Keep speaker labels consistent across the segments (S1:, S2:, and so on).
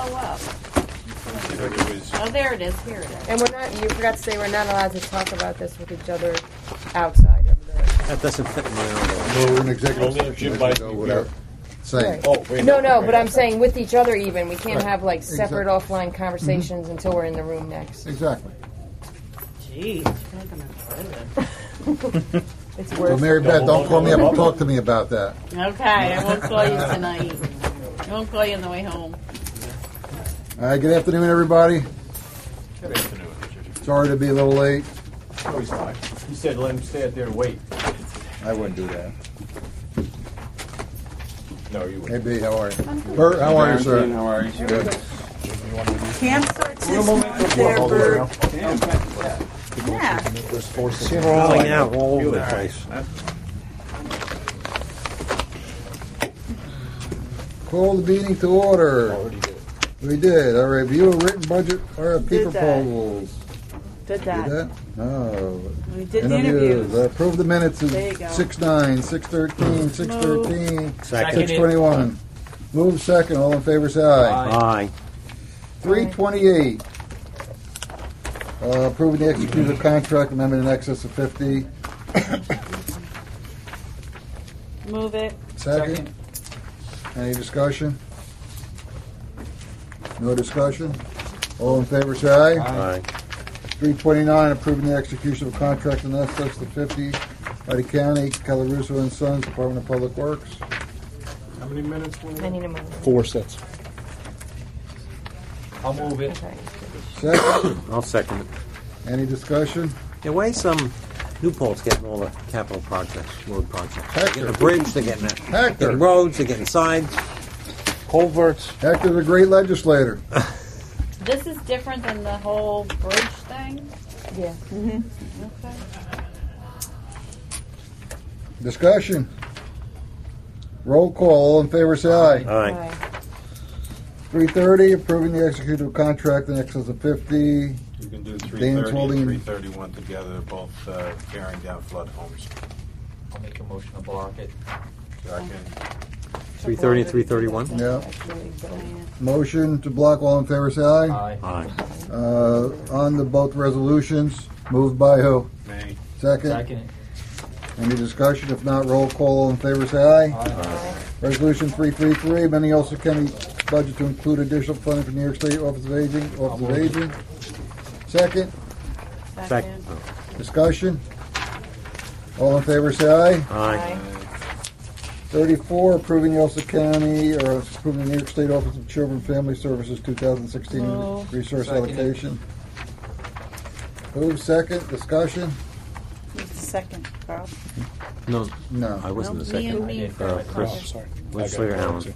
S1: blow up. Oh, there it is. Here it is.
S2: And we're not, you forgot to say we're not allowed to talk about this with each other outside of the...
S3: That doesn't fit in my
S4: No, we're in executive session.
S5: Jim might be
S4: Without saying.
S2: Right.
S5: Oh, wait.
S2: No, but I'm saying with each other even. We can't have like separate
S4: Exactly.
S2: offline conversations until we're in the room next.
S4: Exactly.
S1: Jeez, you're making it further.
S2: It's
S4: So
S2: worth
S4: Mary Beth, don't call me up and talk to me about that.
S1: Okay, I won't call you tonight. I won't call you on the way home.
S4: All right, good afternoon, everybody.
S5: Good afternoon.
S4: Sorry to be a little late.
S5: Oh, he's fine. He said let him stay out there and wait.
S4: I wouldn't do that.
S5: No, you wouldn't.
S4: Hey, B, how are you? Bert, how are you, sir?
S6: How are you?
S4: Good.
S1: Cancer there, Bert. Yeah.
S3: Rolling out all over the place.
S4: Call the meeting to order. We did. All right, review of written budget RFP
S1: Did that.
S4: proposals.
S1: Did
S4: Did
S1: that.
S4: that? No.
S1: We did the interviews.
S4: Approve the minutes of
S1: There you go.
S4: 6-9, 6-13, 6-13,
S3: Second.
S4: 6-21. Move second. All in favor, say aye.
S3: Aye.
S4: 328. Approving the executive contract amendment in excess of 50.
S1: Move it.
S4: Second. Any discussion? No discussion? All in favor, say aye.
S3: Aye.
S4: 329, approving the execution of a contract in excess of 50 by the county, Calaruso and Sons, Department of Public Works.
S5: How many minutes?
S2: I need a moment.
S6: 4 sets.
S5: I'll move it.
S2: Okay.
S4: Second.
S3: I'll second it.
S4: Any discussion?
S3: Yeah, why some Newport's getting all the capital projects, road projects? They're
S4: Hector.
S3: getting a bridge, they're getting that.
S4: Hector.
S3: Getting roads, they're getting sides, culverts.
S4: Hector's a great legislator.
S1: This is different than the whole bridge thing.
S2: Yeah.
S1: Okay.
S4: Discussion. Roll call. All in favor, say aye.
S3: Aye.
S4: 330, approving the executive contract in excess of 50.
S7: You can do
S4: Dan's
S7: 330
S4: holding-
S7: and 331 together, they're both tearing down flood homes.
S5: I'll make a motion to block it.
S7: Second.
S3: 330 and 331?
S4: Yeah. Motion to block. All in favor, say aye.
S5: Aye.
S3: Aye.
S4: On the both resolutions, moved by who?
S7: May.
S4: Second.
S5: Second.
S4: Any discussion? If not, roll call. All in favor, say aye.
S5: Aye.
S4: Resolution 333, amending Ulster County budget to include additional funding for New York State Office of Aging. Office of Aging. Second.
S3: Second.
S4: Discussion. All in favor, say aye.
S3: Aye.
S4: 34, approving the Ulster County, or approving the New York State Office of Children and Family Services 2016
S1: Move.
S4: resource
S5: Second.
S4: allocation. Move second. Discussion.
S1: Who's the second, Carl?
S3: No,
S4: No.
S3: I wasn't the
S1: Me
S3: second.
S1: and
S3: Chris.
S6: Sorry.
S3: Legislator Allen.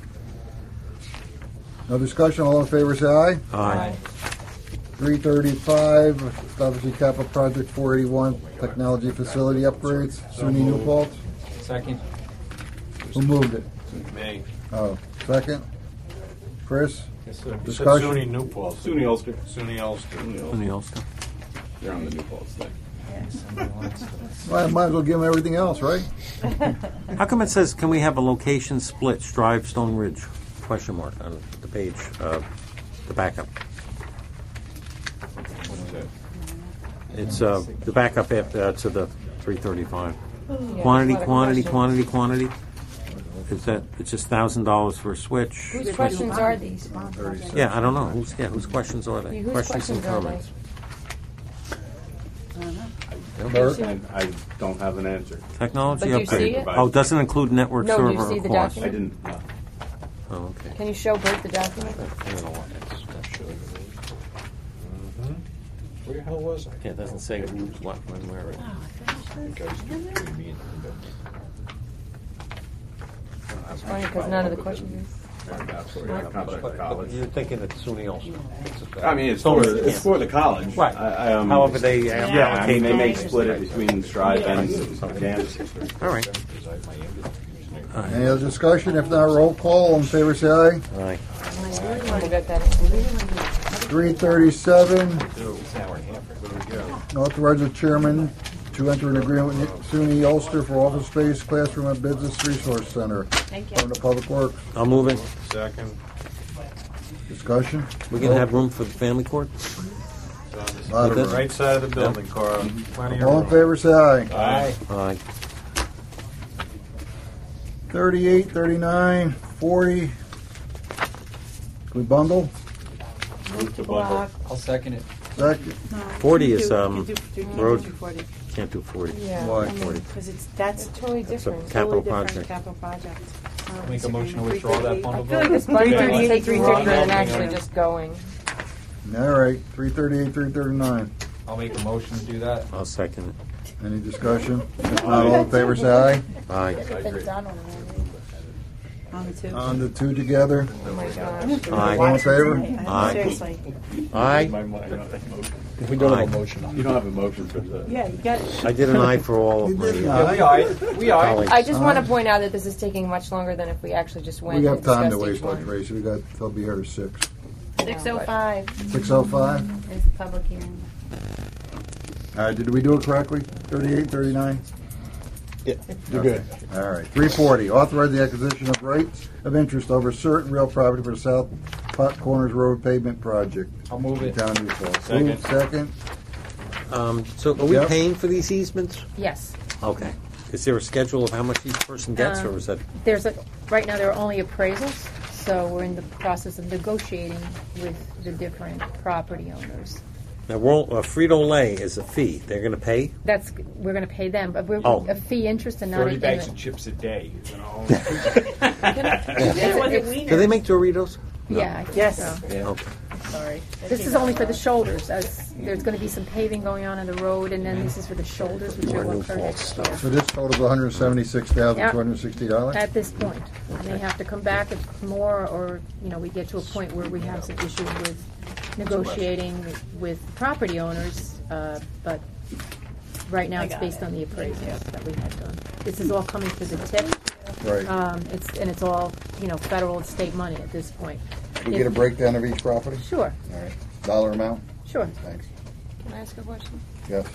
S4: No discussion. All in favor, say aye.
S3: Aye.
S4: 335, establishing capital project 481, technology facility upgrades. SUNY New Paltz.
S5: Second.
S4: Who moved it?
S7: May.
S4: Oh, second. Chris.
S7: Discussion.
S4: Discussion.
S7: SUNY New Paltz.
S6: SUNY Ulster.
S7: SUNY Ulster.
S3: Somebody else go?
S6: They're on the New Paltz thing.
S4: Well, I might as well give them everything else, right?
S3: How come it says, can we have a location split, Strive, Stone Ridge? Question mark on the page, the backup. It's the backup after, to the 335.
S2: Yeah,
S3: Quantity,
S2: a lot of
S3: quantity,
S2: questions.
S3: quantity. Is that, it's just $1,000 for a switch?
S2: Whose questions are these?
S3: Yeah, I don't know. Whose questions are they?
S2: Whose
S3: Questions and
S2: questions are
S3: comments.
S4: Bert?
S6: I don't have an answer.
S3: Technology
S2: But do you see
S3: upgrade.
S2: it?
S3: Oh, doesn't include network
S2: No, do
S3: server
S2: you see
S3: or
S2: the
S3: cost.
S2: document?
S6: I didn't. No.
S3: Oh, okay.
S2: Can you show Bert the document?
S5: Where the hell was I?
S3: Yeah, it doesn't say who's what, when, where.
S2: It's funny because none of the questions
S3: You're thinking that SUNY also.
S6: I mean, it's for the college.
S3: Right. However they
S6: Yeah, I
S3: allocate
S6: mean, they may
S3: those.
S6: split it between Strive and Dance.
S3: All right.
S4: Any other discussion? If not, roll call. All in favor, say aye.
S3: Aye.
S2: We'll get that.
S4: 337, authorize the chairman to enter an agreement with SUNY Ulster for office space, classroom, and business resource center.
S1: Thank you.
S4: Department of Public Works.
S3: I'll move it.
S7: Second.
S4: Discussion?
S3: We can have room for the family court?
S4: Lot of
S3: With
S4: room.
S7: Right side of the building, Carl. Plenty of
S4: All in
S7: room.
S4: favor, say aye.
S5: Aye.
S3: Aye.
S4: 38, 39, 40. Can we bundle?
S2: Move to block.
S5: I'll second it.
S4: Second.
S3: 40 is,
S1: road.
S3: road. Can't do 40.
S2: Yeah.
S4: Why?
S2: I mean,
S3: 40.
S1: Because
S2: That's totally
S3: It's a
S2: different.
S3: capital
S1: different
S3: project.
S1: capital project.
S5: I'll make a motion to withdraw that
S2: I
S5: bundle
S2: feel like
S5: vote.
S2: this budget
S5: Okay.
S2: would take 350 and
S5: Yeah.
S2: actually just going.
S4: All right, 338, 339.
S5: I'll make a motion to do that.
S3: I'll second it.
S4: Any discussion? If not, all in favor, say aye.
S3: Aye.
S1: On the two.
S4: On the two together.
S2: Oh my gosh.
S3: Aye.
S4: All in favor?
S3: Aye.
S1: Seriously.
S3: Aye.
S6: We don't
S3: Aye.
S6: have a motion. You don't have a motion for the.
S1: Yeah, you got it.
S3: I did an aye for all of
S4: You did
S3: my
S4: an
S5: Yeah, we aye. We aye.
S3: colleagues.
S2: I just want to point out that this is taking much longer than if we actually just went
S4: We
S2: and
S4: have time to
S2: discussed
S4: waste,
S2: each
S4: Dr.
S2: one.
S4: Tracy. We got, they'll be here at 6.
S1: 6:05
S4: 6:05?
S1: is the public hearing.
S4: All right, did we do it correctly? 38, 39?
S7: Yeah, you're good.
S4: All right. 340, authorize the acquisition of rights of interest over certain real property for the South Pot Corners Road pavement project.
S5: I'll move
S4: in
S5: it.
S4: Town of New Falls.
S7: Second.
S4: Move second.
S3: So are we
S4: Yep.
S3: paying for these easements?
S2: Yes.
S3: Okay. Is there a schedule of how much each person gets, or is that?
S8: Right now, there are only appraisals, so we're in the process of negotiating with the different property owners.
S3: Now, Frito-Lay is a fee. They're going to pay?
S8: We're going to pay them, but we're
S3: Oh.
S8: a fee interest and not
S5: 30
S8: an
S5: bags of
S8: in
S5: chips a day.
S3: Do they make Doritos?
S8: Yeah, I think
S1: Yes.
S8: so.
S3: Okay.
S1: Sorry.
S8: This is only for the shoulders, as there's going to be some paving going on the road, and then this is for the shoulders, which are
S3: New
S8: what Curtis
S3: Falls
S4: So this totals $176,260?
S8: at this point. I may have to come back if more, or, we get to a point where we have some issues with negotiating with property owners, but right now
S1: I
S8: it's
S1: got
S8: based
S1: it.
S8: on the appraisals that we had done. This is all coming through the tip,
S4: Right.
S8: it's all, federal and state money at this point.
S4: We get a breakdown of each property?
S8: Sure,
S4: All right. Dollar amount?
S8: sure.
S4: Thanks.
S2: Can I ask a question?
S4: Yes.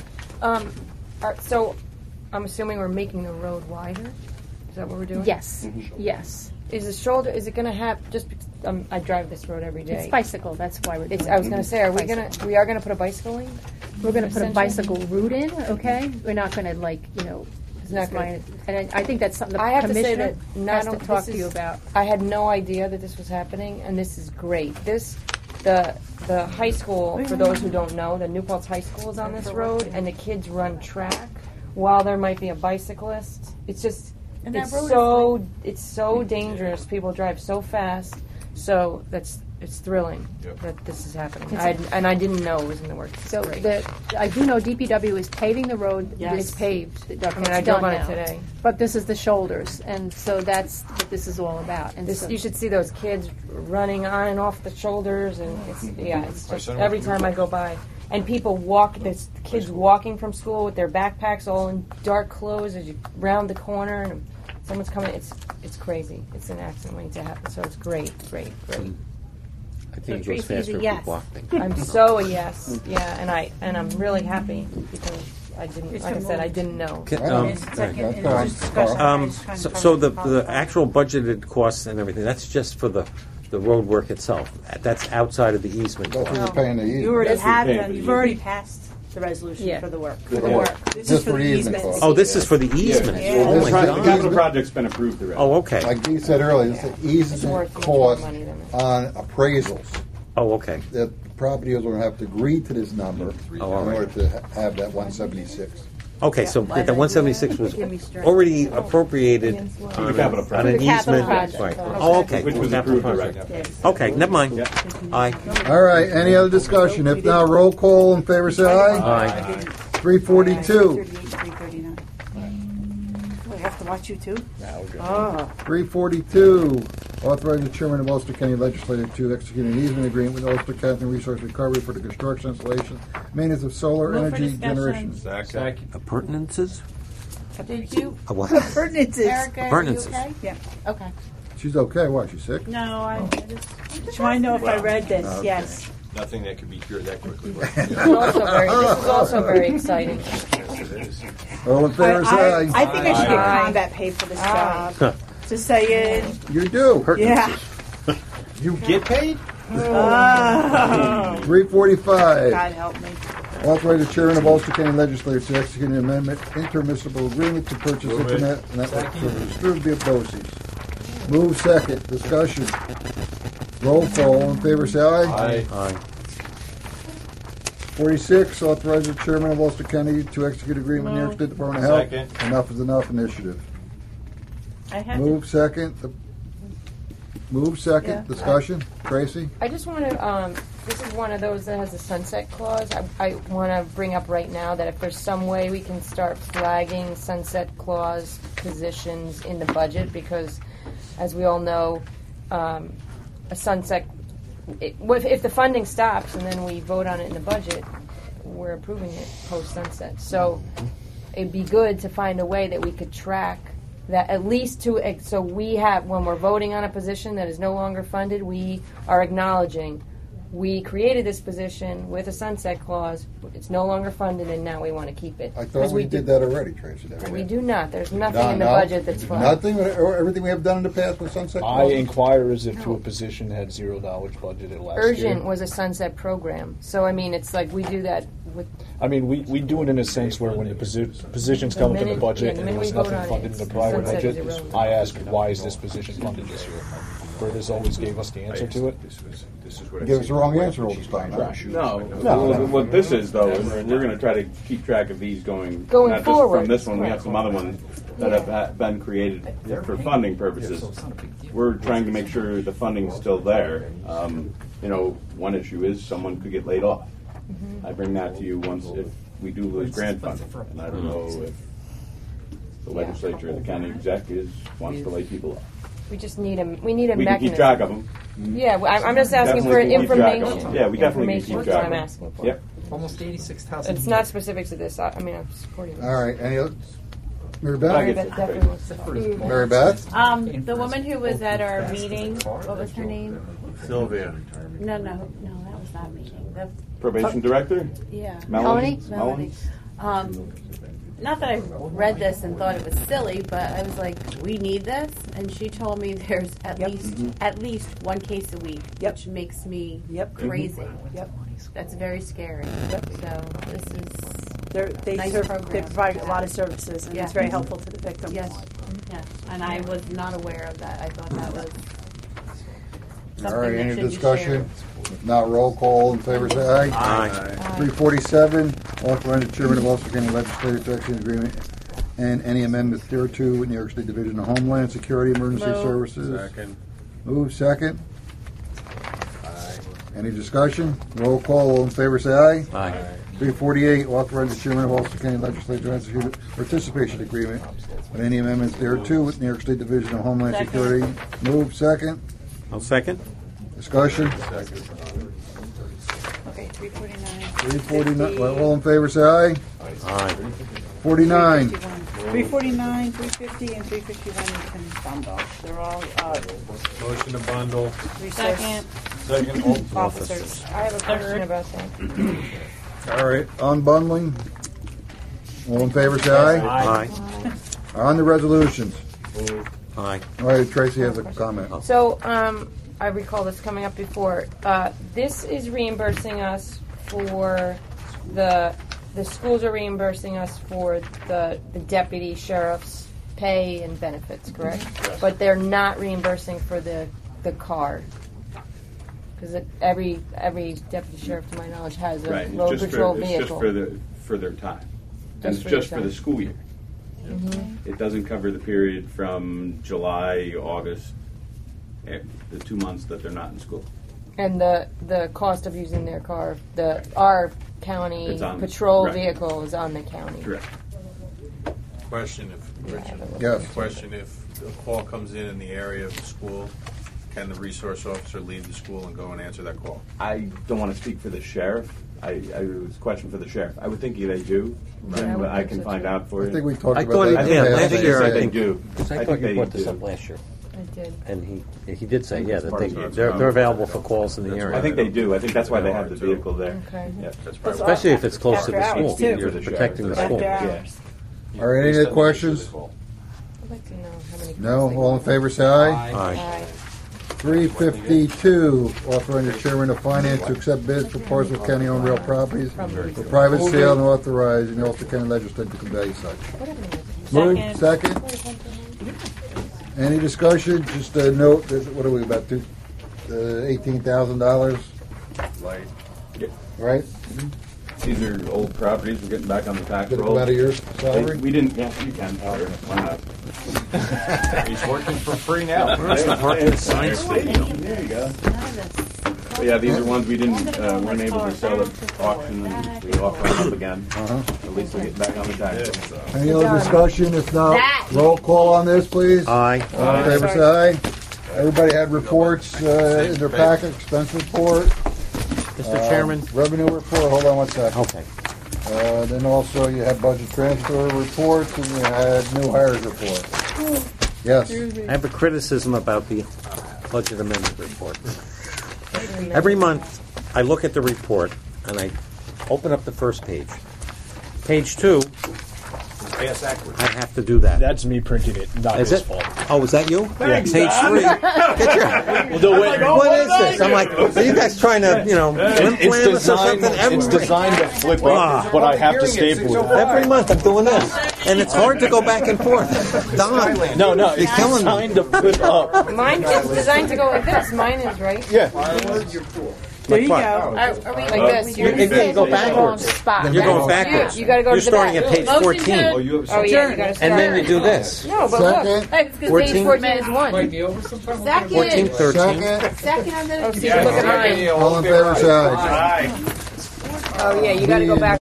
S2: So, I'm assuming we're making the road wider? Is that what we're doing?
S8: Yes, yes.
S2: Is the shoulder, is it going to have, just because I drive this road every day.
S8: It's bicycle, that's why we're doing it.
S2: I was going to say,
S8: Bicycle.
S2: we are going to put a bicycle lane?
S8: We're going to put a
S2: Essentially?
S8: bicycle route in, okay? We're not going to
S2: It's not gonna-
S8: and I think that's something the
S2: I have to say
S8: commissioner
S2: that
S8: has
S2: not
S8: to talk
S2: this
S8: to you
S2: is-
S8: about.
S2: I had no idea that this was happening, and this is great. The high school, for those who don't know, the New Paltz High School is on this road, and the kids run track while there might be a bicyclist. It's just,
S1: And that
S2: it's
S1: road
S2: it's so dangerous. People drive so fast, so it's thrilling that this is happening. And I didn't know it was in the works. It's
S8: So
S2: great.
S8: I do know DPW is paving the road.
S1: Yes.
S8: It's paved.
S2: I mean, I drove on it
S8: now.
S2: today.
S8: But this is the shoulders, and so that's what this is all about. And
S2: This,
S8: so,
S2: you should see those kids running on and off the shoulders, and it's just every time I go by. And people there's kids walking from school with their backpacks all in dark clothes as you round the corner, and someone's coming. It's crazy. It's an accident waiting to happen. So it's great.
S3: I think it goes
S1: Tracy's a
S3: faster if
S1: yes.
S3: we block things.
S2: I'm so a yes, and I'm really happy because I didn't, like I said, I didn't know.
S3: Can-
S4: Right on.
S1: And second,
S4: That's
S1: and
S4: fine.
S1: just discussion.
S4: Carl.
S1: I was trying to
S3: So
S1: cover
S3: the
S1: policy.
S3: actual budgeted costs and everything, that's just for the road work itself. That's outside of the easement.
S4: That's what you're paying the
S1: You already
S4: easement.
S1: have
S6: paying
S1: them.
S6: for
S1: You've
S6: the
S1: already passed the resolution
S8: Yeah.
S1: for the work.
S4: For the work.
S1: This
S4: Just
S1: is for
S4: for
S1: the
S4: the easement
S1: easement.
S4: cost.
S3: Oh, this is for the easement.
S1: Yeah.
S3: Oh, my
S4: This
S3: God.
S6: The capital project's been approved already.
S3: Oh, okay.
S4: Like you said earlier, it's the
S2: It's
S4: easement
S2: worth much
S4: cost
S2: more money than that.
S4: on appraisals.
S3: Oh, okay.
S4: The property owners will have to agree to this number in
S3: all right.
S4: order to have that 176.
S3: Okay, so that 176 was
S1: Give me strength.
S3: already appropriated
S6: the
S3: on
S6: capital
S3: an
S6: project.
S8: the capital
S3: easement.
S8: project.
S3: Right. Oh, okay.
S6: Which was
S3: Capital
S6: approved
S3: project.
S6: already.
S3: Okay, never mind. Aye.
S4: All right, any other discussion? If not, roll call in favor, say aye.
S3: Aye.
S4: 342.
S1: 339. We have to watch you too?
S6: Now we're good.
S1: Oh.
S4: 342, authorize the chairman of Ulster County Legislature to execute an easement agreement with Ulster County Resource Recovery for the construction, installation, maintenance of solar
S1: Move for
S4: energy
S1: discussion.
S4: generation.
S7: Second.
S3: Appurtenances?
S2: Did you,
S3: A what?
S1: Pertinences.
S2: Erica? Are you
S3: Appurtenances.
S2: okay?
S1: Yeah.
S2: Okay.
S4: She's okay, what, she's sick?
S1: No, I just want to know if I read this.
S4: Okay.
S1: Yes.
S7: Nothing that can be cured that quickly.
S2: This is also very exciting.
S7: Yes, it is.
S4: All in favor, say
S1: I
S4: aye.
S1: think I should get
S2: Aye.
S1: combat pay for this job. Just saying.
S4: You do.
S1: Yeah.
S7: You get paid?
S4: 345.
S1: God help me.
S4: Authorize the chairman of Ulster County Legislature to execute an amendment intermunicipal agreement to purchase
S7: Move it.
S4: internet network services through BOCES. Move second. Discussion. Roll call. All in favor, say aye.
S3: Aye.
S4: 46. Authorize the chairman of Ulster County to execute agreement with New York State Department of Health.
S7: Second.
S4: Enough is enough initiative.
S1: I had
S4: Move second. Move second.
S2: Yeah.
S4: Discussion. Tracy.
S2: I just want to, this is one of those that has a sunset clause. I want to bring up right now that if there's some way we can start flagging sunset clause positions in the budget, because as we all know, a sunset, if the funding stops and then we vote on it in the budget, we're approving it post-sunset. So it'd be good to find a way that we could track that, at least so we have, when we're voting on a position that is no longer funded, we are acknowledging we created this position with a sunset clause, it's no longer funded, and now we want to keep it.
S4: I thought we did that already, Tracy.
S2: We do not. There's nothing in the budget that's funded.
S4: Nothing. Everything we have done in the past with sunset
S9: I
S4: clause.
S9: inquire as if to a position that had $0 budgeted last year.
S2: Urgent was a sunset program. So, I mean, it's like we do that with...
S9: I mean, we do it in a sense where when the positions come up in the budget and there was nothing funded in the prior budget, I ask, why is this position funded this year? Curtis always gave us the answer to it.
S4: Give us the wrong answer all this time.
S6: No. What this is, though, is we're going to try to keep track of these going not
S2: forward.
S6: just from this one. We have some other ones that have been created for funding purposes. We're trying to make sure the funding's still there. One issue is someone could get laid off. I bring that to you once if we do lose grant funding, and I don't know if the legislature or the county executives wants to lay people off.
S2: We just need a
S6: We
S2: mechanism.
S6: can keep track of them.
S2: Yeah, I'm just asking for
S6: Definitely keep track of
S2: information.
S6: them. Yeah, we definitely can keep
S2: Information is
S6: track
S2: what
S6: of
S2: I'm
S6: them.
S2: asking for.
S6: Yep.
S5: Almost 86,000.
S2: It's not specific to this. I mean, I'm supporting it.
S4: All right. Any other? Mary
S6: I
S4: Beth?
S6: get
S2: That
S6: it.
S2: definitely wants to follow.
S4: Mary Beth?
S1: The woman who was at our meeting, what was her name?
S7: Sylvia.
S1: No, that was not a meeting.
S6: Probation director?
S1: Yeah.
S6: Melanie?
S1: Melanie. Not that I read this and thought it was silly, but I was like, we need this? And she told me there's at least one case a week, which makes me crazy.
S10: Yep.
S1: That's very scary. So this is
S10: They
S1: Nice program.
S10: they provide a lot of services, and it's very helpful to the victims.
S1: yes. And I was not aware of that. I thought that was something
S4: All right.
S1: that
S4: Any
S1: should be
S4: discussion? If not, roll call. All in favor, say aye.
S3: Aye.
S4: 347. Authorize the chairman of Ulster County Legislature to execute an agreement and any amendments thereto with New York State Division of Homeland Security Emergency
S1: Move.
S4: Services.
S7: Second.
S4: Move second. Any discussion? Roll call. All in favor, say aye.
S3: Aye.
S4: 348. Authorize the chairman of Ulster County Legislature to execute a participation agreement with any amendments thereto with New York State Division of Homeland
S1: Second.
S4: Security. Move second.
S3: I'll second.
S4: Discussion.
S1: Okay, 349.
S4: 349. All in favor, say aye.
S3: Aye.
S4: 49.
S10: 349, 350, and 351 you can bundle. They're all
S7: Motion to bundle.
S10: resource
S1: Second.
S7: Second.
S10: officers.
S2: I have a question about that.
S4: All right. Unbundling. All in favor, say aye.
S3: Aye.
S4: On the resolutions.
S3: Aye.
S4: All right, Tracy has a comment.
S2: So, I recall this coming up before. This is reimbursing us for the schools are reimbursing us for the deputy sheriff's pay and benefits, correct? But they're not reimbursing for the car. Because every deputy sheriff, to my knowledge, has a
S6: Right.
S2: road patrol
S6: It's
S2: vehicle.
S6: just for their time. And it's
S2: for their
S6: just for
S2: time.
S6: the school year. It doesn't cover the period from July, August, the 2 months that they're not in school.
S2: And the cost of using their car, our county
S6: It's on-
S2: patrol
S6: right.
S2: vehicle is on the county.
S6: Correct.
S7: Question if, Richard.
S4: Yes.
S7: Question if a call comes in the area of the school, can the resource officer leave the school and go and answer that call?
S6: I don't want to speak for the sheriff. It was a question for the sheriff. I would think they do,
S2: Yeah, I would
S6: but I
S2: think
S6: can
S2: so,
S6: find
S2: too.
S6: out for
S4: I
S6: you.
S4: think we talked
S3: I
S4: about
S3: thought
S4: that.
S3: he did. Last
S6: They
S3: year,
S6: said
S3: I
S6: they
S3: think.
S6: do.
S3: I
S6: I
S3: thought
S6: think
S3: you
S6: they
S3: brought this
S6: do.
S3: up last year,
S2: I did.
S3: and he did say, yeah, that
S7: part of it.
S3: they're available for calls in the
S6: I
S3: area,
S6: think they do. I think that's why they have the vehicle there.
S2: Okay.
S6: Yep.
S3: especially if it's close to the
S10: After
S3: school.
S10: hours, too.
S3: You're protecting the school.
S10: After hours.
S4: All right, any other questions?
S2: I'd like to know how many
S4: No?
S2: calls
S4: All in favor, say aye.
S3: Aye.
S2: Aye.
S4: 352, authorizing the chairman of finance to accept bids for parcel county-owned real properties for private sale and authorizing the Ulster County Legislature to convey such. Moved. Second. Any discussion? Just a note, what are we about to, $18,000?
S6: Right.
S4: Right?
S6: These are old properties. We're getting back on the tax
S4: Get
S6: roll.
S4: about a year's salary?
S6: We didn't. Yeah, you can. Sure. Why not?
S5: He's working for free now.
S3: That's the Hartford Science Stadium.
S6: There you go. But yeah, these are ones we weren't able to sell at auction, and we offer them up again. At least we're getting back on the tax roll.
S4: Any other discussion? If not, roll call on this, please.
S3: Aye.
S4: All in favor, say aye. Everybody had reports in their packet, expense report.
S3: Mr. Chairman.
S4: Revenue report, hold on one second.
S3: Okay.
S4: Then also you had budget transfer reports and you had new hires report. Yes.
S3: I have a criticism about the budget amendment report. Every month, I look at the report and I open up the first page. Page 2,
S7: Pass backwards.
S3: I have to do that.
S9: That's me printing it, not
S3: Is
S9: his
S3: it?
S9: fault.
S3: Oh, is that you?
S7: Thanks,
S3: Page
S7: Don.
S3: 3. Get your,
S9: We'll do it.
S3: what is this? I'm like, are you guys trying to, flim
S9: It's
S3: flam us or
S9: designed.
S3: something?
S9: It's designed to flip
S3: Ah.
S9: up, but I have to staple it.
S3: Every month I'm doing this. And it's hard to go back and forth. Don.
S9: No,
S3: You're
S9: it's
S3: killing me.
S9: designed to flip up.
S2: Mine is designed to go like this. Mine is right.
S9: Yeah.
S10: There you
S3: what?
S10: go.
S2: Are we like this?
S3: You're going to go backwards.
S2: Spot.
S3: You're going backwards.
S2: You got to go
S3: You're
S2: to the
S3: starting
S2: back.
S3: at page
S1: Motion
S3: 14.
S1: to-
S6: Oh, you have
S2: Oh yeah, you got to start.
S3: And then you do this.
S2: No, but
S4: Second.
S2: look. Page 14 is 1.
S3: 14, 13.
S4: Second.
S1: Second on the.
S2: Oh, see, look at mine.
S4: All in favor, say aye.
S5: Aye.
S2: Oh yeah, you got to go back.